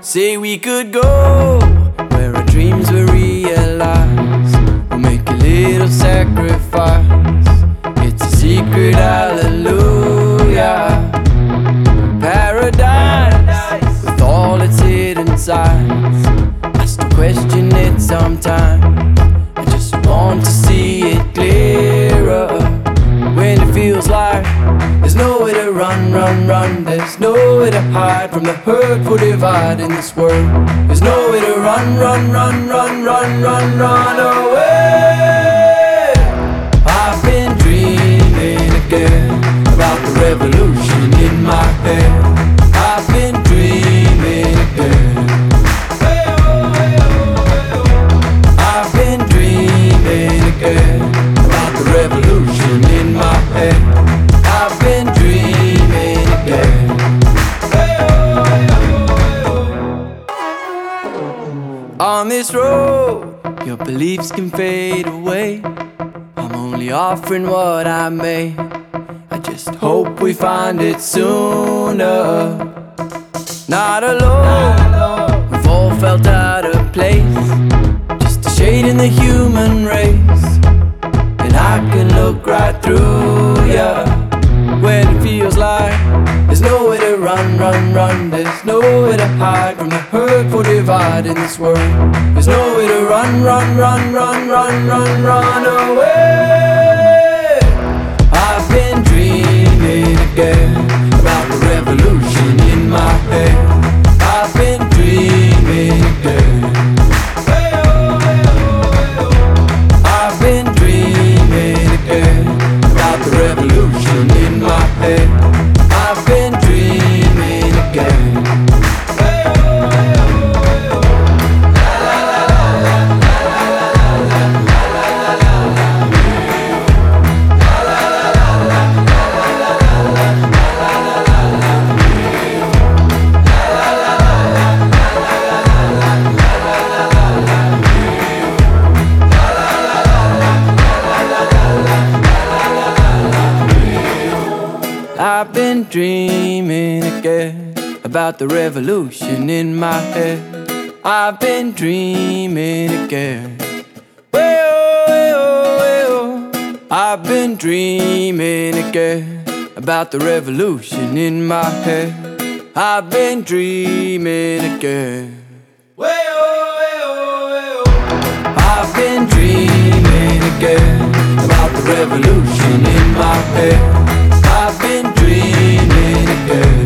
Say we could go where our dreams were realized. We'll make a little sacrifice. It's a secret, hallelujah. Paradise with all its hidden sides. I still question it sometimes. I just want to see it clearer. When it feels like there's nowhere to run, run, run. There's nowhere to hide from the hurtful divide in this world. There's nowhere to run, run, run, run, run, run, run away. I've been dreaming again about the revolution in my head. I've been dreaming again. I've been dreaming again about the revolution in my head. I've been dreaming again. On this road, your beliefs can fade away. I'm only offering what I made. I just hope we find it sooner. Not alone, we've all felt out of place. Just a shade in the human race. And I can look right through ya. When it feels like there's nowhere to run, run, run. There's nowhere to hide from the hurtful divide in this world. There's nowhere to run, run, run, run, run, run, run away. I've been dreaming again about the revolution in my head. I've been dreaming again. I've been dreaming again about the revolution in my head. I've been dreaming again. I've been dreaming again about the revolution in my head. I've been dreaming again. Way-oh, way-oh, way-oh. I've been dreaming again about the revolution in my head. I've been dreaming again. Way-oh, way-oh, way-oh. I've been dreaming again about the revolution in my head. I've been dreaming again.